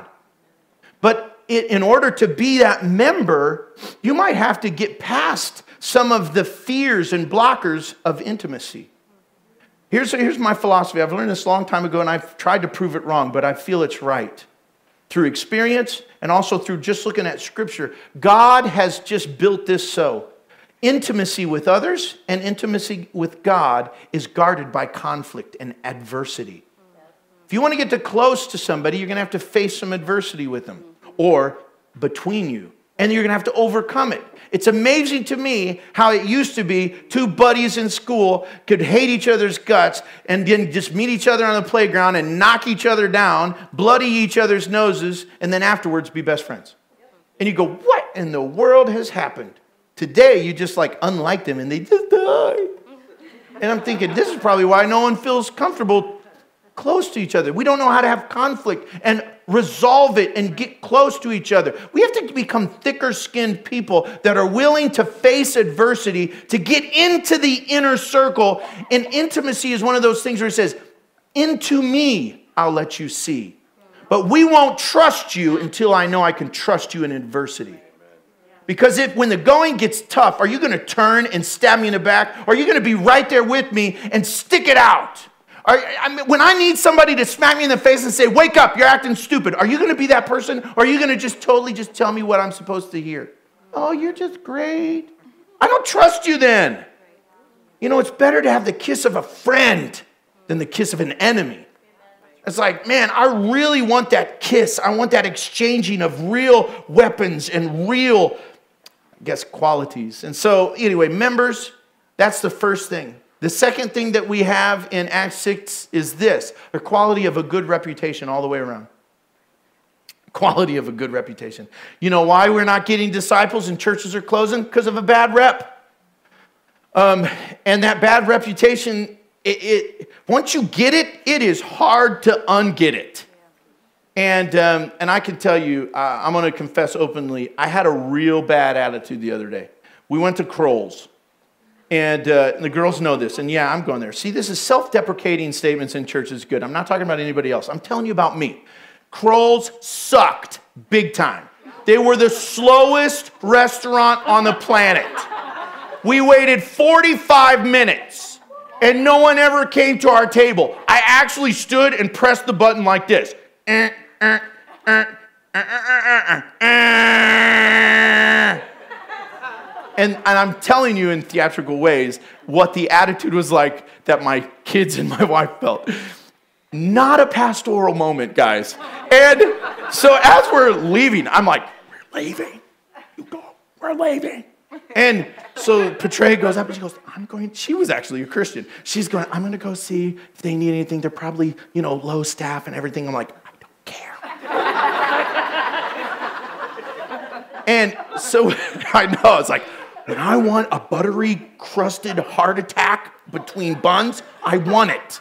But in order to be that member, you might have to get past some of the fears and blockers of intimacy. Here's, here's my philosophy. I've learned this a long time ago, and I've tried to prove it wrong, but I feel it's right. Through experience and also through just looking at Scripture, God has just built this so. Intimacy with others and intimacy with God is guarded by conflict and adversity. If you want to get too close to somebody, you're going to have to face some adversity with them or between you. And you're going to have to overcome it. It's amazing to me how it used to be two buddies in school could hate each other's guts and then just meet each other on the playground and knock each other down, bloody each other's noses, and then afterwards be best friends. And you go, what in the world has happened? Today, you just like unlike them and they just die. And I'm thinking, this is probably why no one feels comfortable close to each other. We don't know how to have conflict and resolve it and get close to each other. We have to become thicker-skinned people that are willing to face adversity, to get into the inner circle. And intimacy is one of those things where it says, into me, I'll let you see. But we won't trust you until I know I can trust you in adversity. Because if when the going gets tough, are you going to turn and stab me in the back? Or are you going to be right there with me and stick it out? Are, I mean, when I need somebody to smack me in the face and say, wake up, you're acting stupid, are you going to be that person? Or are you going to just totally just tell me what I'm supposed to hear? Oh, you're just great. I don't trust you then. You know, it's better to have the kiss of a friend than the kiss of an enemy. It's like, man, I really want that kiss. I want that exchanging of real weapons and real, I guess, qualities. And so, anyway, members, that's the first thing. The second thing that we have in Acts six is this, the quality of a good reputation all the way around. Quality of a good reputation. You know why we're not getting disciples and churches are closing? Because of a bad rep. Um, and that bad reputation, it, it once you get it, it is hard to unget it. And um, and I can tell you, uh, I'm going to confess openly, I had a real bad attitude the other day. We went to Kroll's. And uh, the girls know this. And yeah, I'm going there. See, this is self-deprecating statements in church is good. I'm not talking about anybody else. I'm telling you about me. Kroll's sucked big time. They were the slowest restaurant on the planet. We waited forty-five minutes and no one ever came to our table. I actually stood and pressed the button like this. Uh, uh, uh, uh, uh, uh, uh. And, and I'm telling you in theatrical ways what the attitude was like that my kids and my wife felt. Not a pastoral moment, guys. And so as we're leaving, I'm like, we're leaving. You go. We're leaving. And so Petre goes up and she goes, I'm going, she was actually a Christian. She's going, I'm going to go see if they need anything. They're probably, you know, low staff and everything. I'm like, I don't care. And so I know, it's like, when I want a buttery crusted heart attack between buns, I want it.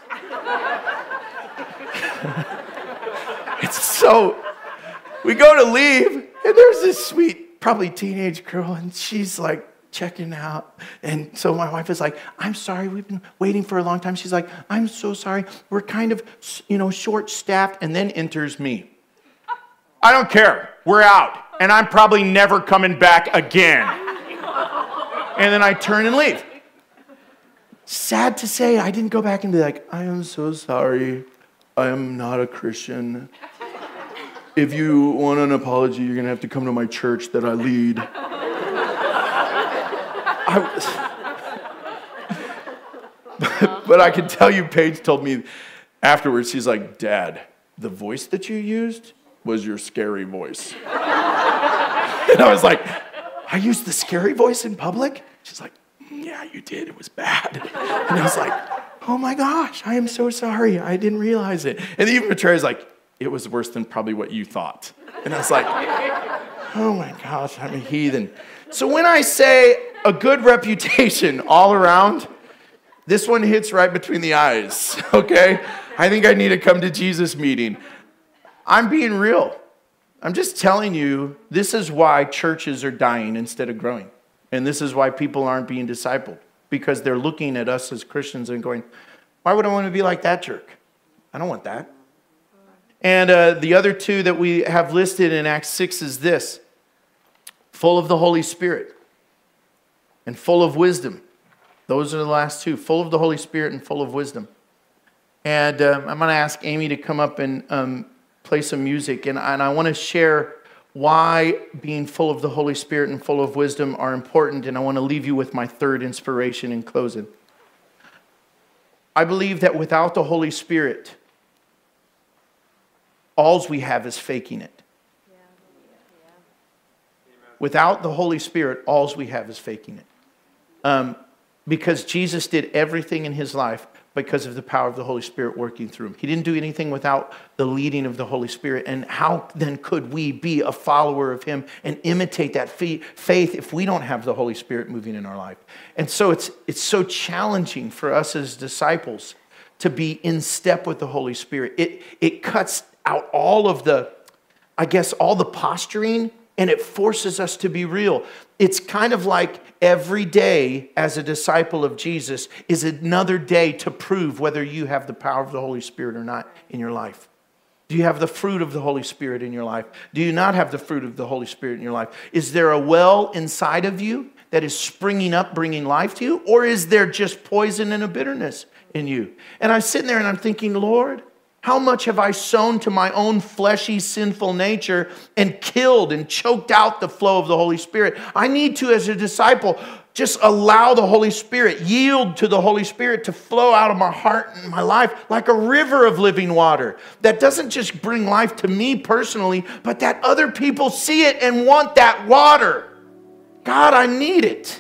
It's so, we go to leave, and there's this sweet, probably teenage girl, and she's like checking out. And so my wife is like, I'm sorry, we've been waiting for a long time. She's like, I'm so sorry. We're kind of, you know, short-staffed. And then enters me. I don't care. We're out. And I'm probably never coming back again. And then I turn and leave. Sad to say, I didn't go back and be like, I am so sorry. I am not a Christian. If you want an apology, you're going to have to come to my church that I lead. I, but, but I can tell you, Paige told me afterwards, she's like, Dad, the voice that you used was your scary voice. And I was like, I used the scary voice in public? She's like, yeah, you did. It was bad. And I was like, oh my gosh, I am so sorry. I didn't realize it. And even Petra's like, it was worse than probably what you thought. And I was like, oh my gosh, I'm a heathen. So when I say a good reputation all around, this one hits right between the eyes, okay? I think I need to come to Jesus meeting. I'm being real. I'm just telling you, this is why churches are dying instead of growing. And this is why people aren't being discipled. Because they're looking at us as Christians and going, why would I want to be like that jerk? I don't want that. And uh, the other two that we have listed in Acts six is this. Full of the Holy Spirit and full of wisdom. Those are the last two. Full of the Holy Spirit and full of wisdom. And um, I'm going to ask Amy to come up and um, play some music. And, and I want to share why being full of the Holy Spirit and full of wisdom are important. And I want to leave you with my third inspiration in closing. I believe that without the Holy Spirit, all we have is faking it. Without the Holy Spirit, all we have is faking it. Um, because Jesus did everything in his life because of the power of the Holy Spirit working through him. He didn't do anything without the leading of the Holy Spirit. And how then could we be a follower of him and imitate that faith if we don't have the Holy Spirit moving in our life? And so it's it's so challenging for us as disciples to be in step with the Holy Spirit. It it cuts out all of the, I guess, all the posturing, and it forces us to be real. It's kind of like every day as a disciple of Jesus is another day to prove whether you have the power of the Holy Spirit or not in your life. Do you have the fruit of the Holy Spirit in your life? Do you not have the fruit of the Holy Spirit in your life? Is there a well inside of you that is springing up, bringing life to you? Or is there just poison and a bitterness in you? And I'm sitting there and I'm thinking, Lord, how much have I sown to my own fleshy, sinful nature and killed and choked out the flow of the Holy Spirit? I need to, as a disciple, just allow the Holy Spirit, yield to the Holy Spirit to flow out of my heart and my life like a river of living water that doesn't just bring life to me personally, but that other people see it and want that water. God, I need it.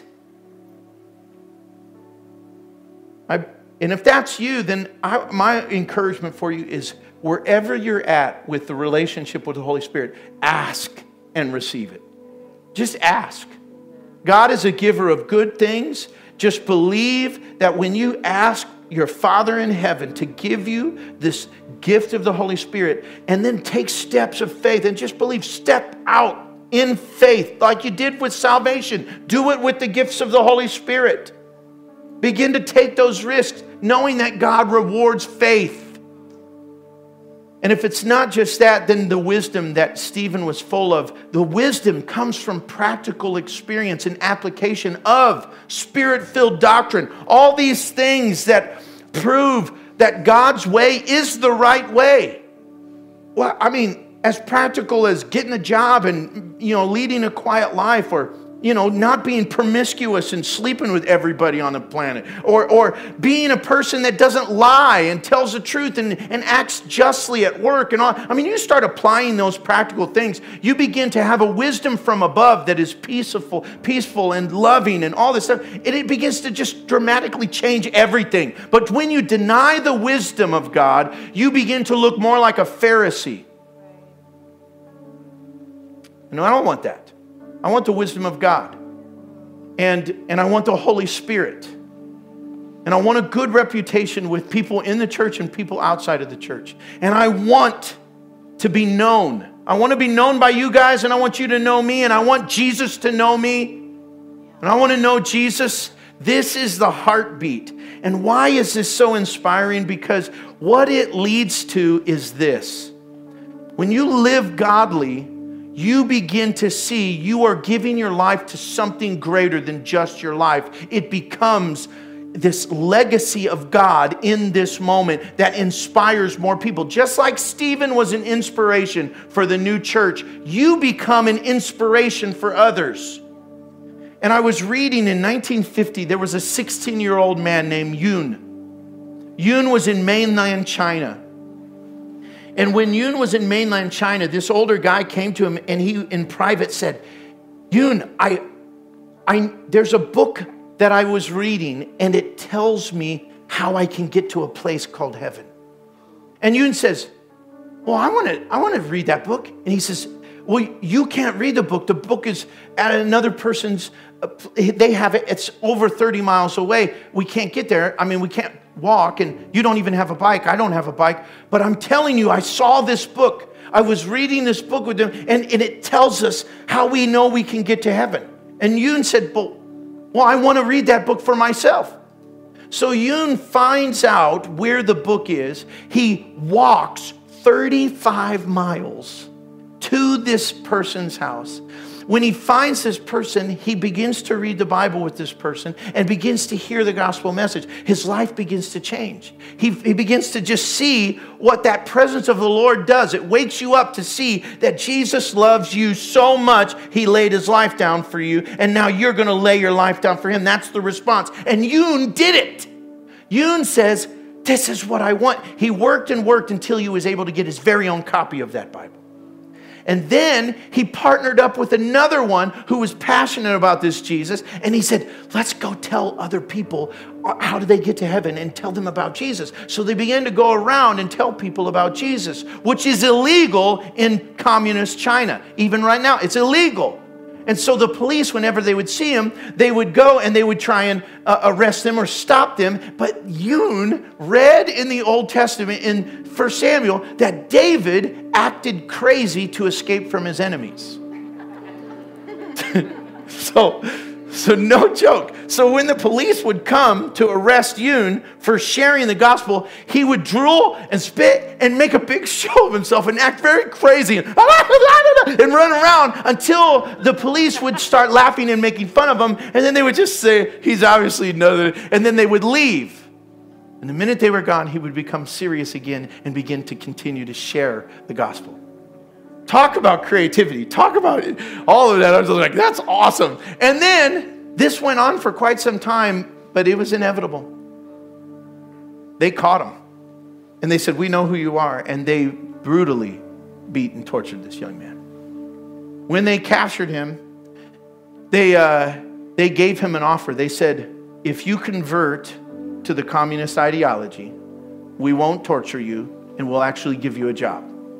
I, and if that's you, then I, my encouragement for you is wherever you're at with the relationship with the Holy Spirit, ask and receive it. Just ask. God is a giver of good things. Just believe that when you ask your Father in heaven to give you this gift of the Holy Spirit, and then take steps of faith and just believe, step out in faith like you did with salvation. Do it with the gifts of the Holy Spirit. Begin to take those risks, knowing that God rewards faith. And if it's not just that, then the wisdom that Stephen was full of, the wisdom comes from practical experience and application of Spirit-filled doctrine. All these things that prove that God's way is the right way. Well, I mean, as practical as getting a job and, you know, leading a quiet life, or you know, not being promiscuous and sleeping with everybody on the planet. Or, or being a person that doesn't lie and tells the truth and, and acts justly at work and all. I mean, you start applying those practical things, you begin to have a wisdom from above that is peaceful, peaceful and loving and all this stuff. And it begins to just dramatically change everything. But when you deny the wisdom of God, you begin to look more like a Pharisee. No, I don't want that. I want the wisdom of God. And, and I want the Holy Spirit. And I want a good reputation with people in the church and people outside of the church. And I want to be known. I want to be known by you guys, and I want you to know me, and I want Jesus to know me. And I want to know Jesus. This is the heartbeat. And why is this so inspiring? Because what it leads to is this. When you live godly, you begin to see you are giving your life to something greater than just your life. It becomes this legacy of God in this moment that inspires more people. Just like Stephen was an inspiration for the new church, you become an inspiration for others. And I was reading in nineteen fifty, there was a sixteen-year-old man named Yun. Yun was in mainland China. And when Yun was in mainland China, this older guy came to him and he, in private, said, Yun, I, I, there's a book that I was reading and it tells me how I can get to a place called heaven. And Yun says, well, I want to I want to read that book. And he says, well, you can't read the book. The book is at another person's, uh, they have it, it's over thirty miles away. We can't get there. I mean, we can't walk, and you don't even have a bike. I don't have a bike. But I'm telling you, I saw this book. I was reading this book with them, and, and it tells us how we know we can get to heaven. And Yun said, well, well, I want to read that book for myself. So Yun finds out where the book is. He walks thirty-five miles to this person's house. When he finds this person, he begins to read the Bible with this person and begins to hear the gospel message. His life begins to change. He, he begins to just see what that presence of the Lord does. It wakes you up to see that Jesus loves you so much, he laid his life down for you, and now you're going to lay your life down for him. That's the response. And Yun did it. Yun says, this is what I want. He worked and worked until he was able to get his very own copy of that Bible. And then he partnered up with another one who was passionate about this Jesus. And he said, let's go tell other people how do they get to heaven and tell them about Jesus. So they began to go around and tell people about Jesus, which is illegal in communist China. Even right now, it's illegal. And so the police, whenever they would see him, they would go and they would try and uh, arrest them or stop them. But Yun read in the Old Testament in First Samuel that David acted crazy to escape from his enemies. so, so no joke. So when the police would come to arrest Yun for sharing the gospel, he would drool and spit and make a big show of himself and act very crazy and, and run around until the police would start laughing and making fun of him. And then they would just say, he's obviously another. And then they would leave. And the minute they were gone, he would become serious again and begin to continue to share the gospel. Talk about creativity. Talk about it. All of that. I was like, that's awesome. And then This went on for quite some time, but it was inevitable. They caught him. And they said, we know who you are. And they brutally beat and tortured this young man. When they captured him, they, uh, they gave him an offer. They said, if you convert to the communist ideology, we won't torture you and we'll actually give you a job.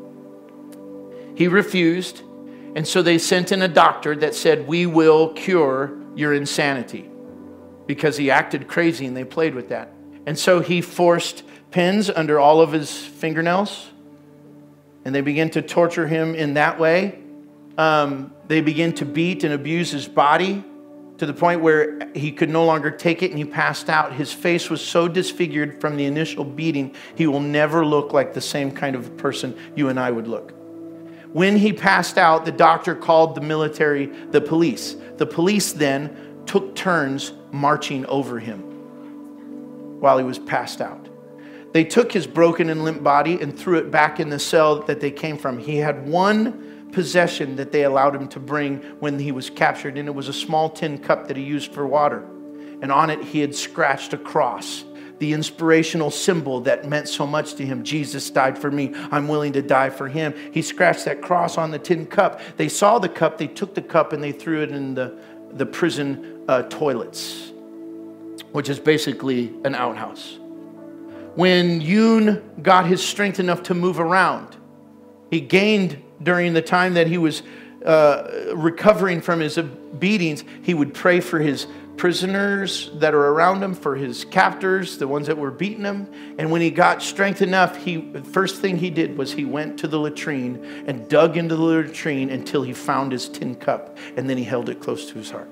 He refused. And so they sent in a doctor that said, we will cure your insanity, because he acted crazy and they played with that. And so he forced pins under all of his fingernails, and they began to torture him in that way. Um, they began to beat and abuse his body to the point where he could no longer take it and he passed out. His face was so disfigured from the initial beating, he will never look like the same kind of person you and I would look. When he passed out, the doctor called the military, the police. The police then took turns marching over him while he was passed out. They took his broken and limp body and threw it back in the cell that they came from. He had one possession that they allowed him to bring when he was captured, and it was a small tin cup that he used for water. And on it, he had scratched a cross, the inspirational symbol that meant so much to him. Jesus died for me. I'm willing to die for him. He scratched that cross on the tin cup. They saw the cup. They took the cup and they threw it in the, the prison uh, toilets, which is basically an outhouse. When Yoon got his strength enough to move around, he gained during the time that he was uh, recovering from his beatings, he would pray for his prisoners that are around him, for his captors, the ones that were beating him. And when he got strength enough, he the first thing he did was he went to the latrine and dug into the latrine until he found his tin cup, and then he held it close to his heart.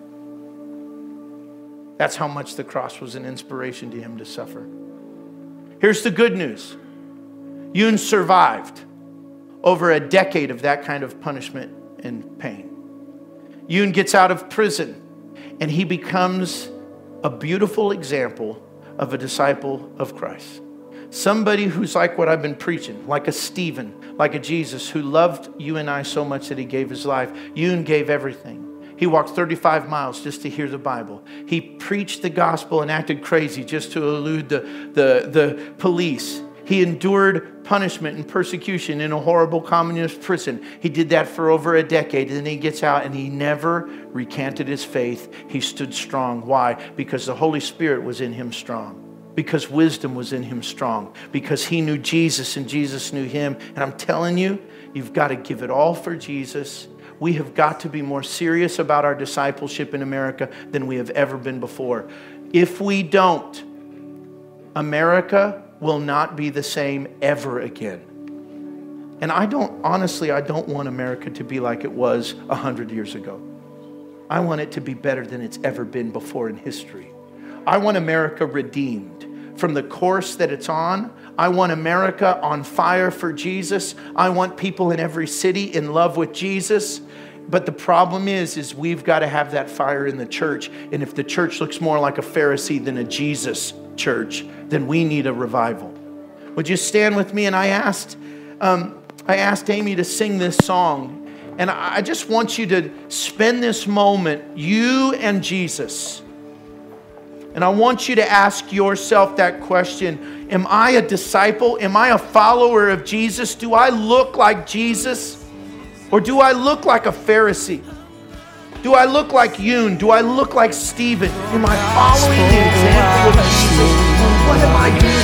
That's how much the cross was an inspiration to him to suffer. Here's the good news. Yoon survived over a decade of that kind of punishment and pain. Yoon gets out of prison, and he becomes a beautiful example of a disciple of Christ. Somebody who's like what I've been preaching, like a Stephen, like a Jesus, who loved you and I so much that he gave his life. Yoon gave everything. He walked thirty-five miles just to hear the Bible. He preached the gospel and acted crazy just to elude the, the, the police. He endured punishment and persecution in a horrible communist prison. He did that for over a decade, and then he gets out and he never recanted his faith. He stood strong. Why? Because the Holy Spirit was in him strong. Because wisdom was in him strong. Because he knew Jesus and Jesus knew him. And I'm telling you, you've got to give it all for Jesus. We have got to be more serious about our discipleship in America than we have ever been before. If we don't, America will not be the same ever again. And I don't, honestly, I don't want America to be like it was a hundred years ago. I want it to be better than it's ever been before in history. I want America redeemed from the course that it's on. I want America on fire for Jesus. I want people in every city in love with Jesus. But the problem is, is we've got to have that fire in the church. And if the church looks more like a Pharisee than a Jesus church, then we need a revival. Would you stand with me? And I asked, um, I asked Amy to sing this song. And I just want you to spend this moment, you and Jesus. And I want you to ask yourself that question. Am I a disciple? Am I a follower of Jesus? Do I look like Jesus? Or do I look like a Pharisee? Do I look like Yoon? Do I look like Stephen? Am I following the example of Jesus? Or what am I doing?